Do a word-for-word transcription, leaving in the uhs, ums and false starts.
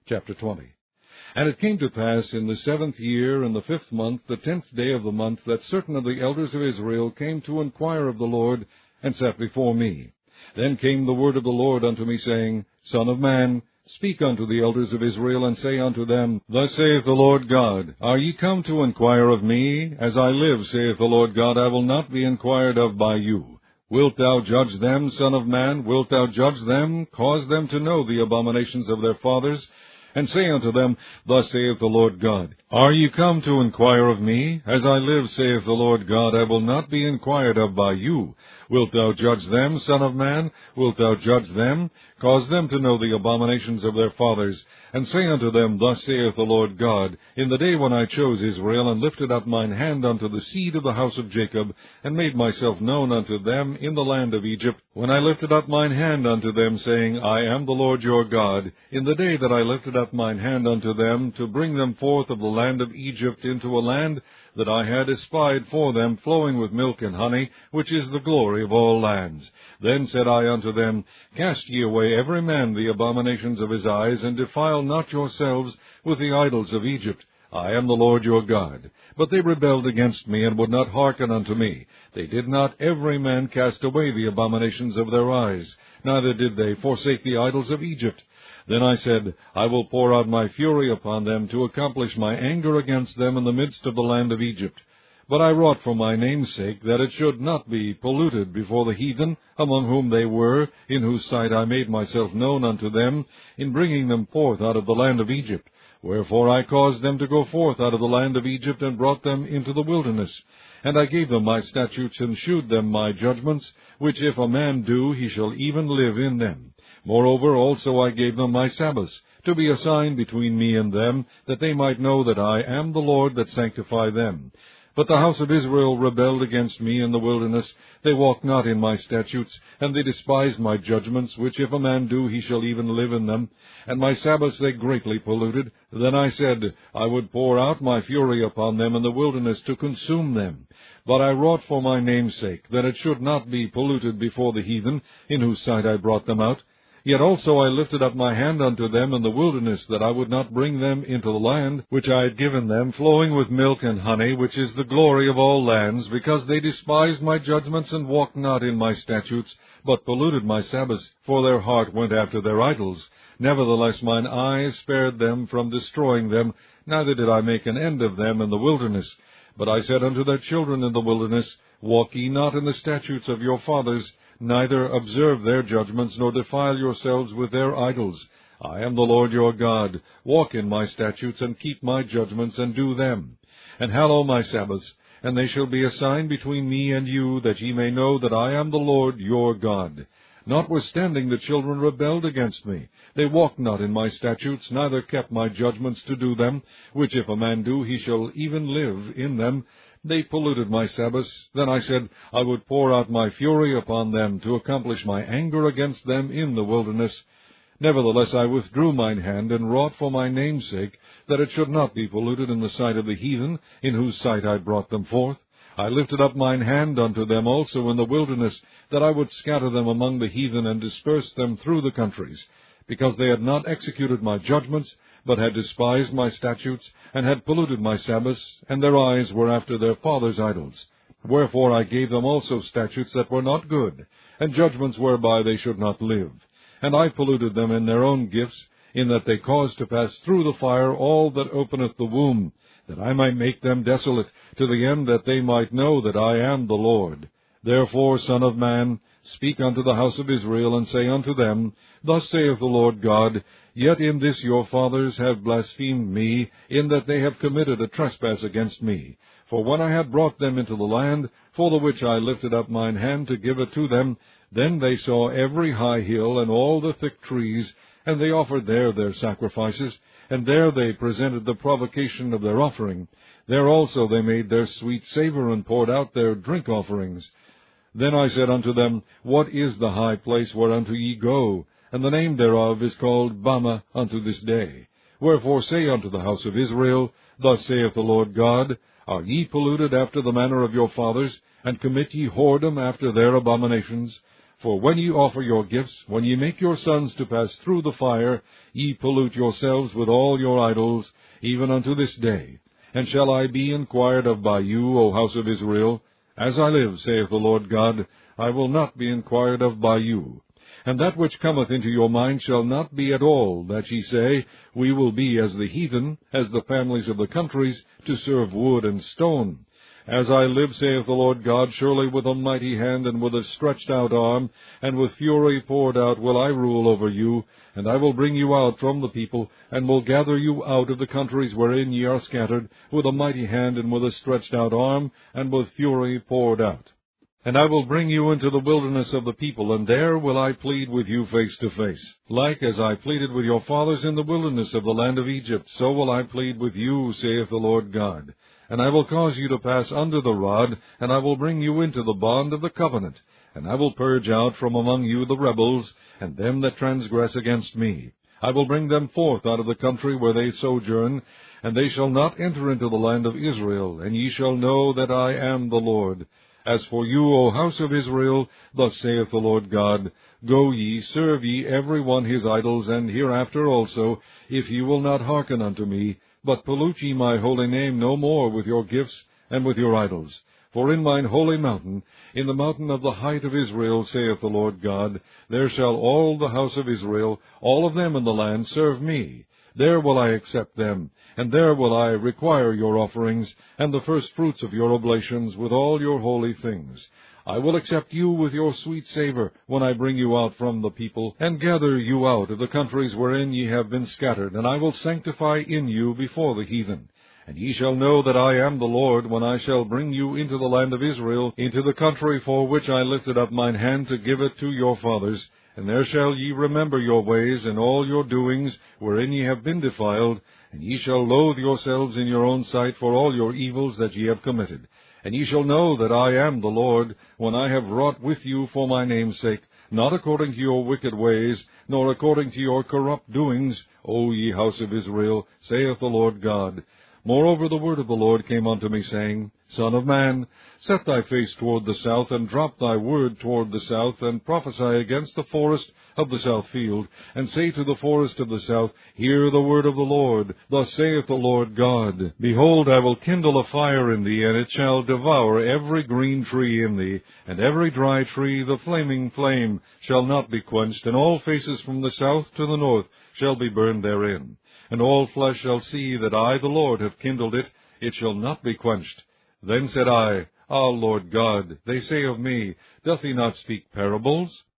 Chapter twenty. And it came to pass in the seventh year, in the fifth month, the tenth day of the month, that certain of the elders of Israel came to inquire of the Lord, and sat before me. Then came the word of the Lord unto me, saying, Son of man, speak unto the elders of Israel, and say unto them, Thus saith the Lord God, Are ye come to inquire of me? As I live, saith the Lord God, I will not be inquired of by you. Wilt thou judge them, son of man? Wilt thou judge them? Cause them to know the abominations of their fathers, and say unto them, Thus saith the Lord God, Are ye come to inquire of me? As I live, saith the Lord God, I will not be inquired of by you. Wilt thou judge them, son of man? Wilt thou judge them? Cause them to know the abominations of their fathers, and say unto them, Thus saith the Lord God, In the day when I chose Israel, and lifted up mine hand unto the seed of the house of Jacob, and made myself known unto them in the land of Egypt, when I lifted up mine hand unto them, saying, I am the Lord your God, in the day that I lifted up mine hand unto them, to bring them forth of the land of Egypt into a land that I had espied for them, flowing with milk and honey, which is the glory of all lands. Then said I unto them, Cast ye away every man the abominations of his eyes, and defile not yourselves with the idols of Egypt. I am the Lord your God. But they rebelled against me, and would not hearken unto me. They did not every man cast away the abominations of their eyes, neither did they forsake the idols of Egypt. Then I said, I will pour out my fury upon them, to accomplish my anger against them in the midst of the land of Egypt. But I wrought for my name's sake, that it should not be polluted before the heathen, among whom they were, in whose sight I made myself known unto them, in bringing them forth out of the land of Egypt. Wherefore I caused them to go forth out of the land of Egypt, and brought them into the wilderness. And I gave them my statutes, and shewed them my judgments, which if a man do, he shall even live in them. Moreover also I gave them my Sabbaths, to be a sign between me and them, that they might know that I am the Lord that sanctify them. But the house of Israel rebelled against me in the wilderness. They walked not in my statutes, and they despised my judgments, which if a man do, he shall even live in them. And my Sabbaths they greatly polluted. Then I said, I would pour out my fury upon them in the wilderness to consume them. But I wrought for my name's sake, that it should not be polluted before the heathen, in whose sight I brought them out. Yet also I lifted up my hand unto them in the wilderness, that I would not bring them into the land which I had given them, flowing with milk and honey, which is the glory of all lands, because they despised my judgments, and walked not in my statutes, but polluted my Sabbaths, for their heart went after their idols. Nevertheless mine eye spared them from destroying them, neither did I make an end of them in the wilderness. But I said unto their children in the wilderness, Walk ye not in the statutes of your fathers, neither observe their judgments, nor defile yourselves with their idols. I am the Lord your God. Walk in my statutes, and keep my judgments, and do them. And hallow my Sabbaths, and they shall be a sign between me and you, that ye may know that I am the Lord your God. Notwithstanding the children rebelled against me. They walked not in my statutes, neither kept my judgments to do them, which if a man do, he shall even live in them. They polluted my Sabbaths. Then I said, I would pour out my fury upon them, to accomplish my anger against them in the wilderness. Nevertheless I withdrew mine hand, and wrought for my name's sake, that it should not be polluted in the sight of the heathen, in whose sight I brought them forth. I lifted up mine hand unto them also in the wilderness, that I would scatter them among the heathen, and disperse them through the countries, because they had not executed my judgments, but had despised my statutes, and had polluted my Sabbaths, and their eyes were after their fathers' idols. Wherefore I gave them also statutes that were not good, and judgments whereby they should not live. And I polluted them in their own gifts, in that they caused to pass through the fire all that openeth the womb, that I might make them desolate, to the end that they might know that I am the Lord. Therefore, Son of man, speak unto the house of Israel, and say unto them, Thus saith the Lord God, Yet in this your fathers have blasphemed me, in that they have committed a trespass against me. For when I had brought them into the land, for the which I lifted up mine hand to give it to them, then they saw every high hill, and all the thick trees, and they offered there their sacrifices, and there they presented the provocation of their offering. There also they made their sweet savour, and poured out their drink offerings. Then I said unto them, What is the high place whereunto ye go? And the name thereof is called Bama unto this day. Wherefore say unto the house of Israel, Thus saith the Lord God, Are ye polluted after the manner of your fathers, and commit ye whoredom after their abominations? For when ye offer your gifts, when ye make your sons to pass through the fire, ye pollute yourselves with all your idols, even unto this day. And shall I be inquired of by you, O house of Israel? As I live, saith the Lord God, I will not be inquired of by you. And that which cometh into your mind shall not be at all, that ye say, We will be as the heathen, as the families of the countries, to serve wood and stone. As I live, saith the Lord God, surely with a mighty hand and with a stretched out arm, and with fury poured out will I rule over you, and I will bring you out from the people, and will gather you out of the countries wherein ye are scattered, with a mighty hand and with a stretched out arm, and with fury poured out. And I will bring you into the wilderness of the people, and there will I plead with you face to face. Like as I pleaded with your fathers in the wilderness of the land of Egypt, so will I plead with you, saith the Lord God. And I will cause you to pass under the rod, and I will bring you into the bond of the covenant. And I will purge out from among you the rebels, and them that transgress against me. I will bring them forth out of the country where they sojourn, and they shall not enter into the land of Israel, and ye shall know that I am the Lord. As for you, O house of Israel, thus saith the Lord God, Go ye, serve ye every one his idols, and hereafter also, if ye will not hearken unto me, but pollute ye my holy name no more with your gifts and with your idols. For in mine holy mountain, in the mountain of the height of Israel, saith the Lord God, there shall all the house of Israel, all of them in the land, serve me. There will I accept them, and there will I require your offerings, and the first fruits of your oblations with all your holy things. I will accept you with your sweet savour, when I bring you out from the people, and gather you out of the countries wherein ye have been scattered, and I will sanctify in you before the heathen. And ye shall know that I am the Lord, when I shall bring you into the land of Israel, into the country for which I lifted up mine hand to give it to your fathers. And there shall ye remember your ways and all your doings, wherein ye have been defiled, and ye shall loathe yourselves in your own sight for all your evils that ye have committed. And ye shall know that I am the Lord, when I have wrought with you for my name's sake, not according to your wicked ways, nor according to your corrupt doings, O ye house of Israel, saith the Lord God. Moreover, the word of the Lord came unto me, saying, Son of man, set thy face toward the south, and drop thy word toward the south, and prophesy against the forest of the south field, and say to the forest of the south, Hear the word of the Lord. Thus saith the Lord God, Behold, I will kindle a fire in thee, and it shall devour every green tree in thee, and every dry tree. The flaming flame shall not be quenched, and all faces from the south to the north shall be burned therein. And all flesh shall see that I, the Lord, have kindled it, it shall not be quenched. Then said I, Ah, Lord God, they say of me, Doth he not speak parables?